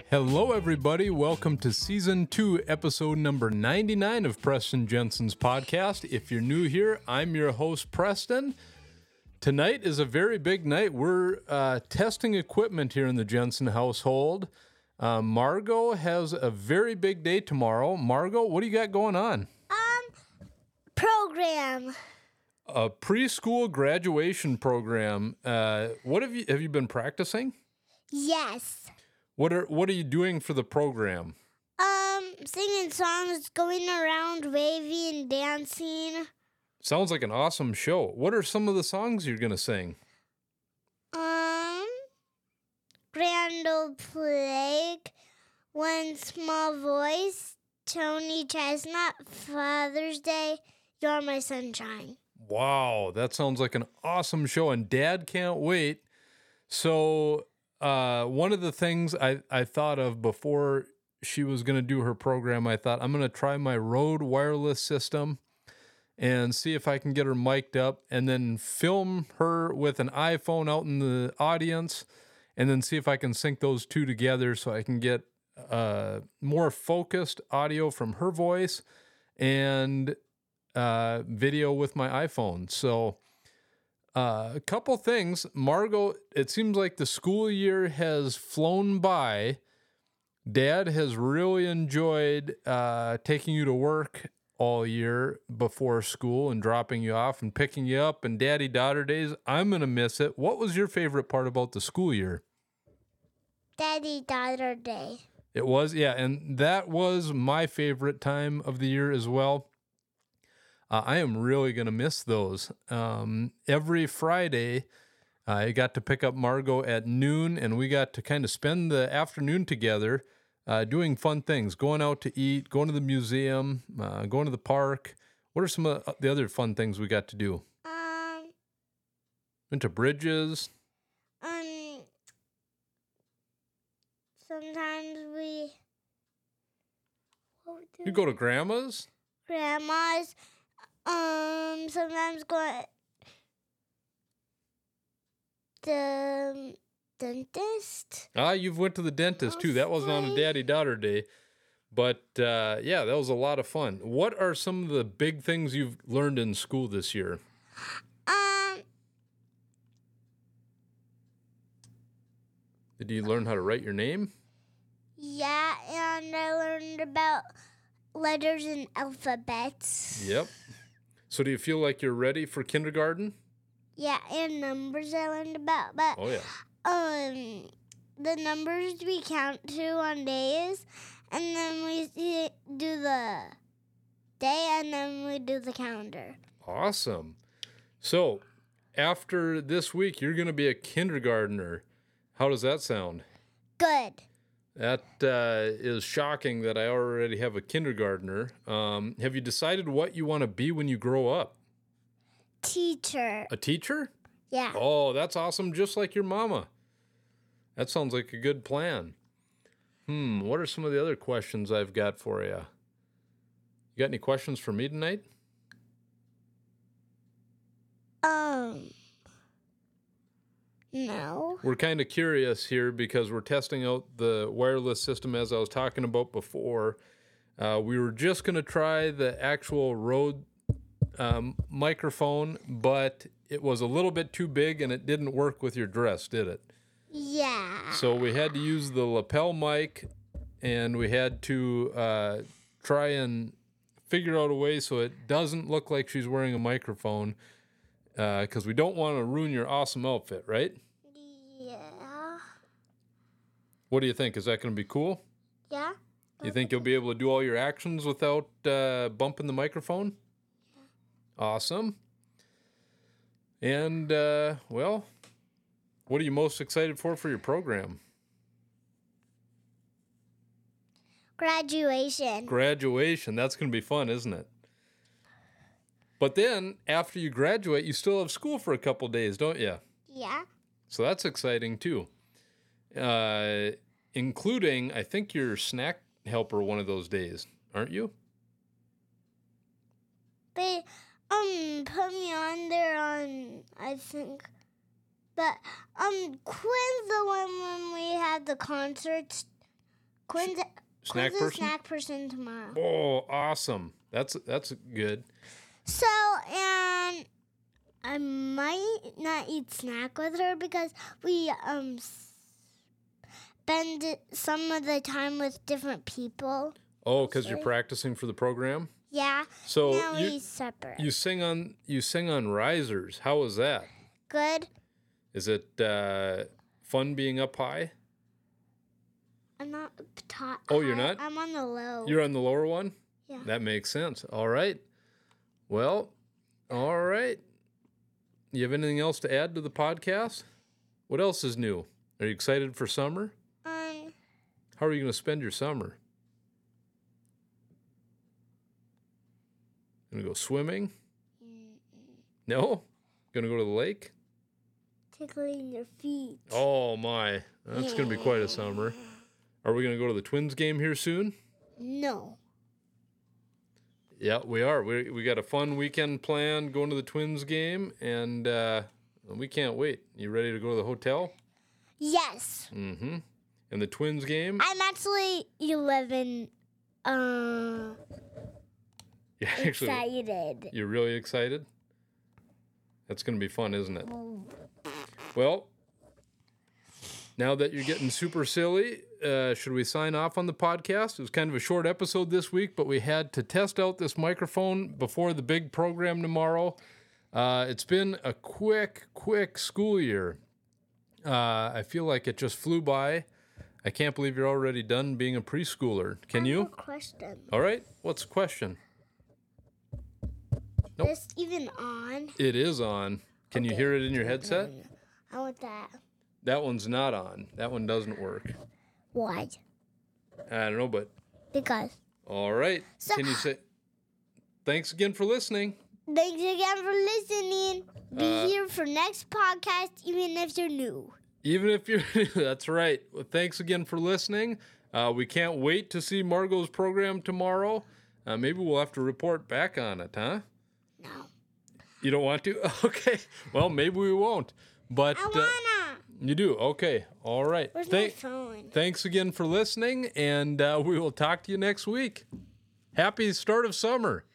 Hello, everybody. Welcome to Season 2, Episode number 99 of Preston Jensen's podcast. If you're new here, I'm your host, Preston. Tonight is a very big night. We're testing equipment here in the Jensen household. Margot has a very big day tomorrow. Margot, what do you got going on? Program. A preschool graduation program. What have you been practicing? Yes. What are you doing for the program? Singing songs, going around, waving, and dancing. Sounds like an awesome show. What are some of the songs you're going to sing? Grand Old Plague, One Small Voice, Tony Chestnut, Father's Day, You're My Sunshine. Wow, that sounds like an awesome show, and Dad can't wait. So one of the things I thought of before she was going to do her program, I thought, I'm going to try my Rode wireless system and see if I can get her mic'd up and then film her with an iPhone out in the audience and then see if I can sync those two together so I can get more focused audio from her voice and video with my iPhone. So a couple things. Margot, it seems like the school year has flown by. Dad has really enjoyed taking you to work all year before school and dropping you off and picking you up and daddy-daughter days. I'm going to miss it. What was your favorite part about the school year? Daddy-daughter day. It was, yeah, and that was my favorite time of the year as well. I am really going to miss those. Every Friday, I got to pick up Margot at noon, and we got to kind of spend the afternoon together doing fun things, going out to eat, going to the museum, going to the park. What are some of the other fun things we got to do? Went to Bridges. Sometimes You go to Grandma's? Grandma's. Sometimes go the dentist. You've went to the dentist too. That wasn't on a daddy-daughter day. But, yeah, that was a lot of fun. What are some of the big things you've learned in school this year? Did you learn how to write your name? Yeah, and I learned about letters and alphabets. Yep. So do you feel like you're ready for kindergarten? Yeah, and numbers I learned about. But Oh, yeah. the numbers we count to on days, and then we do the day, and then we do the calendar. Awesome. So after this week, you're going to be a kindergartner. How does that sound? Good. That is shocking that I already have a kindergartner. Have you decided what you want to be when you grow up? Teacher. A teacher? Yeah. Oh, that's awesome, just like your mama. That sounds like a good plan. What are some of the other questions I've got for you? You got any questions for me tonight? No. We're kind of curious here because we're testing out the wireless system as I was talking about before. We were just going to try the actual Rode microphone, but it was a little bit too big and it didn't work with your dress, did it? Yeah. So we had to use the lapel mic, and we had to try and figure out a way so it doesn't look like she's wearing a microphone, because we don't want to ruin your awesome outfit, right? Yeah. What do you think? Is that going to be cool? Yeah. You think you'll be able to do all your actions without bumping the microphone? Yeah. Awesome. And, well, what are you most excited for your program? Graduation. Graduation. That's going to be fun, isn't it? But then, after you graduate, you still have school for a couple days, don't you? Yeah. So that's exciting, too. Including, I think you're snack helper one of those days, aren't you? They put me on there on, I think, but Quinn's the one when we had the concerts Quinn's Snack a person? snack person tomorrow. Oh, awesome. That's good. So, and I might not eat snack with her because we spend some of the time with different people. Oh, because you're practicing for the program? Yeah. So now we separate. you sing on risers. How was that? Good. Is it fun being up high? I'm not taught. Oh, you're not? I'm on the low. You're on the lower one? Yeah. That makes sense. All right. Well, all right. You have anything else to add to the podcast? What else is new? Are you excited for summer? How are you going to spend your summer? Going to go swimming? No? Going to go to the lake? Tickling your feet. Oh, my. That's going to be quite a summer. Are we going to go to the Twins game here soon? No. Yeah, we are. We got a fun weekend planned going to the Twins game, and we can't wait. You ready to go to the hotel? Yes. Mm-hmm. And the Twins game? I'm actually 11. Yeah, actually, Excited. you're really excited? That's going to be fun, isn't it? Well, now that you're getting super silly, should we sign off on the podcast? It was kind of a short episode this week, but we had to test out this microphone before the big program tomorrow. It's been a quick school year. I feel like it just flew by. I can't believe you're already done being a preschooler. Can I you? have a question. All right. What's the question? Nope. Is this even on? It is on. Can you hear it in your headset? I want that. That one's not on. That one doesn't work. Why? I don't know, but Because. all right. So- Can you say thanks again for listening? Thanks again for listening. Be here for next podcast, even if you're new. Even if you're that's right. Well, thanks again for listening. We can't wait to see Margot's program tomorrow. Maybe we'll have to report back on it, huh? No. You don't want to? Okay. Well, maybe we won't. But I wanna. you do. Okay. All right. Where's my phone? Thanks again for listening, and we will talk to you next week. Happy start of summer.